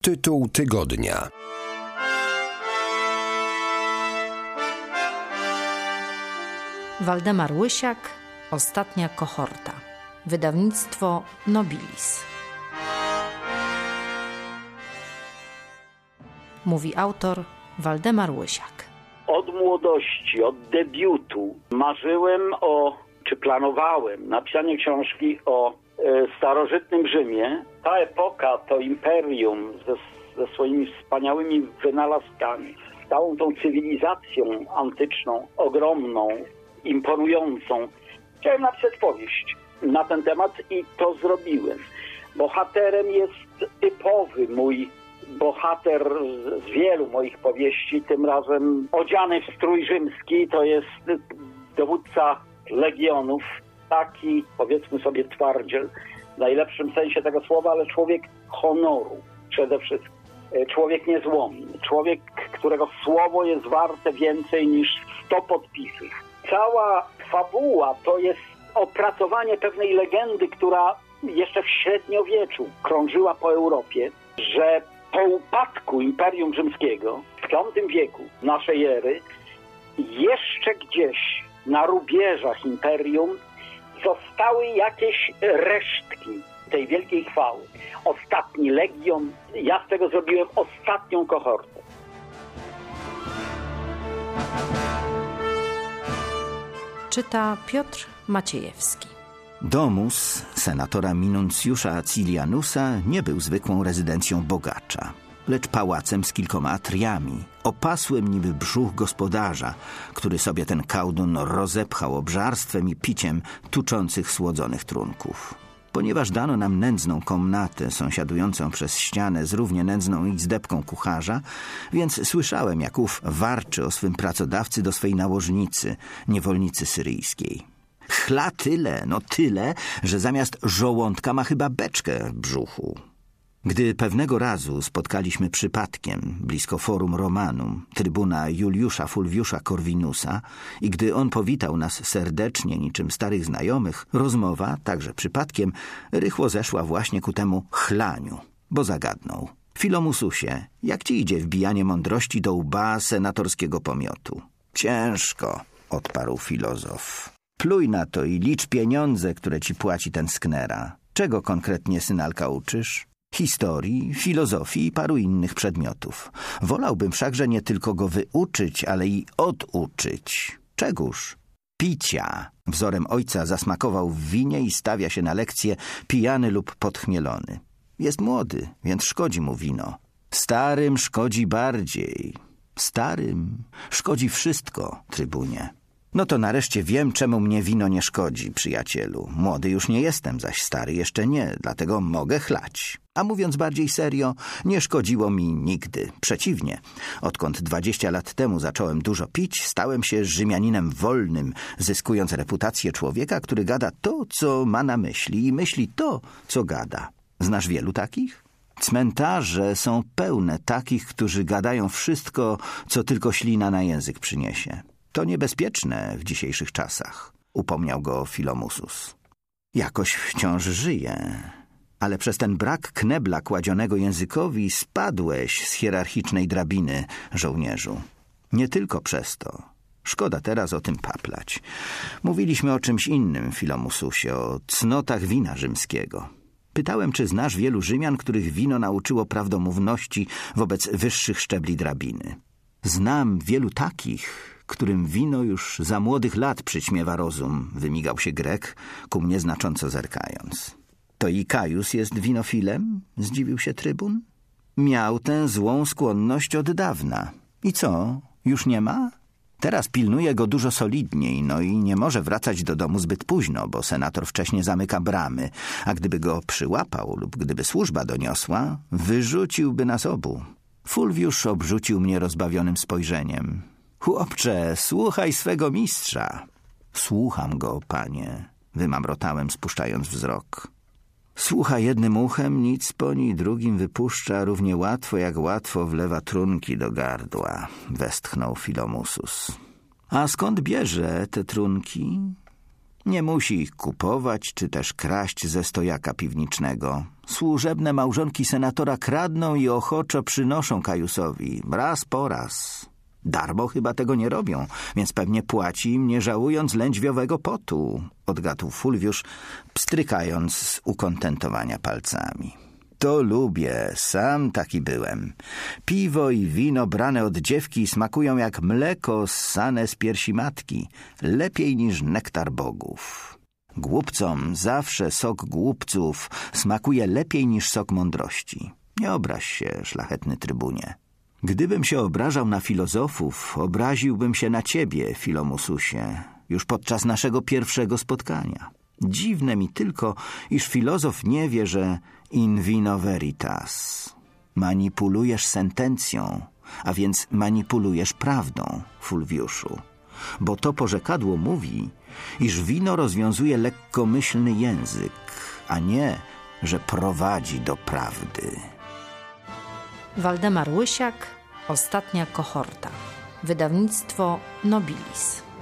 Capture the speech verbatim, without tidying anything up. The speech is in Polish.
Tytuł tygodnia. Waldemar Łysiak, Ostatnia kohorta. Wydawnictwo Nobilis. Mówi autor Waldemar Łysiak. Od młodości, od debiutu marzyłem o, czy planowałem napisanie książki o e, starożytnym Rzymie. Ta epoka, to imperium ze, ze swoimi wspaniałymi wynalazkami, całą tą cywilizacją antyczną, ogromną, imponującą. Chciałem napisać powieść na ten temat i to zrobiłem. Bohaterem jest typowy mój bohater z wielu moich powieści, tym razem odziany w strój rzymski, to jest dowódca legionów, taki, powiedzmy sobie, twardziel, w najlepszym sensie tego słowa, ale człowiek honoru przede wszystkim. Człowiek niezłomny, człowiek, którego słowo jest warte więcej niż sto podpisów. Cała fabuła to jest opracowanie pewnej legendy, która jeszcze w średniowieczu krążyła po Europie, że po upadku Imperium Rzymskiego w piątym wieku naszej ery jeszcze gdzieś na rubieżach imperium zostały jakieś resztki tej wielkiej chwały. Ostatni legion, ja z tego zrobiłem ostatnią kohortę. Czyta Piotr Maciejewski. Domus senatora Minuncjusza Acilianusa nie był zwykłą rezydencją bogacza, lecz pałacem z kilkoma atriami, opasłym niby brzuch gospodarza, który sobie ten kałdun rozepchał obżarstwem i piciem tuczących słodzonych trunków. Ponieważ dano nam nędzną komnatę sąsiadującą przez ścianę z równie nędzną izdebką kucharza, więc słyszałem, jak ów warczy o swym pracodawcy do swej nałożnicy, niewolnicy syryjskiej. Chla tyle, no tyle, że zamiast żołądka ma chyba beczkę w brzuchu. Gdy pewnego razu spotkaliśmy przypadkiem blisko Forum Romanum trybuna Juliusza Fulviusza Corvinusa i gdy on powitał nas serdecznie niczym starych znajomych, rozmowa, także przypadkiem, rychło zeszła właśnie ku temu chlaniu, bo zagadnął: Filomususie, jak ci idzie wbijanie mądrości do łba senatorskiego pomiotu? Ciężko, odparł filozof. Pluj na to i licz pieniądze, które ci płaci ten sknera. Czego konkretnie, synalka, uczysz? Historii, filozofii i paru innych przedmiotów. Wolałbym wszakże nie tylko go wyuczyć, ale i oduczyć. Czegóż? Picia. Wzorem ojca zasmakował w winie i stawia się na lekcję pijany lub podchmielony. Jest młody, więc szkodzi mu wino. Starym szkodzi bardziej. Starym szkodzi wszystko, trybunie. No to nareszcie wiem, czemu mnie wino nie szkodzi, przyjacielu. Młody już nie jestem, zaś stary jeszcze nie, dlatego mogę chlać. A mówiąc bardziej serio, nie szkodziło mi nigdy. Przeciwnie, odkąd dwadzieścia lat temu zacząłem dużo pić, stałem się Rzymianinem wolnym, zyskując reputację człowieka, który gada to, co ma na myśli i myśli to, co gada. Znasz wielu takich? Cmentarze są pełne takich, którzy gadają wszystko, co tylko ślina na język przyniesie. To niebezpieczne w dzisiejszych czasach, upomniał go Filomusus. Jakoś wciąż żyje, ale przez ten brak knebla kładzionego językowi spadłeś z hierarchicznej drabiny, żołnierzu. Nie tylko przez to. Szkoda teraz o tym paplać. Mówiliśmy o czymś innym, Filomususie, o cnotach wina rzymskiego. Pytałem, czy znasz wielu Rzymian, których wino nauczyło prawdomówności wobec wyższych szczebli drabiny. Znam wielu takich, którym wino już za młodych lat przyćmiewa rozum, wymigał się Grek, ku mnie znacząco zerkając. To i Kajus jest winofilem? Zdziwił się trybun. Miał tę złą skłonność od dawna. I co, już nie ma? Teraz pilnuje go dużo solidniej, no i nie może wracać do domu zbyt późno, bo senator wcześnie zamyka bramy, a gdyby go przyłapał lub gdyby służba doniosła, wyrzuciłby nas obu. Fulviusz obrzucił mnie rozbawionym spojrzeniem. Chłopcze, słuchaj swego mistrza. Słucham go, panie, wymamrotałem, spuszczając wzrok. Słucha jednym uchem, nic po niej drugim wypuszcza, równie łatwo jak łatwo wlewa trunki do gardła, westchnął Filomusus. A skąd bierze te trunki? Nie musi ich kupować czy też kraść ze stojaka piwniczego. Służebne małżonki senatora kradną i ochoczo przynoszą Kajusowi, raz po raz. Darmo chyba tego nie robią, więc pewnie płaci im, nie żałując lędźwiowego potu, odgadł Fulwiusz, pstrykając z ukontentowania palcami. To lubię, sam taki byłem. Piwo i wino brane od dziewki smakują jak mleko ssane z piersi matki, lepiej niż nektar bogów. Głupcom zawsze sok głupców smakuje lepiej niż sok mądrości. Nie obraź się, szlachetny trybunie. Gdybym się obrażał na filozofów, obraziłbym się na ciebie, Filomususie, już podczas naszego pierwszego spotkania. Dziwne mi tylko, iż filozof nie wie, że in vino veritas. Manipulujesz sentencją, a więc manipulujesz prawdą, Fulwiuszu. Bo to porzekadło mówi, iż wino rozwiązuje lekkomyślny język, a nie, że prowadzi do prawdy. Waldemar Łysiak, Ostatnia kohorta. Wydawnictwo Nobilis.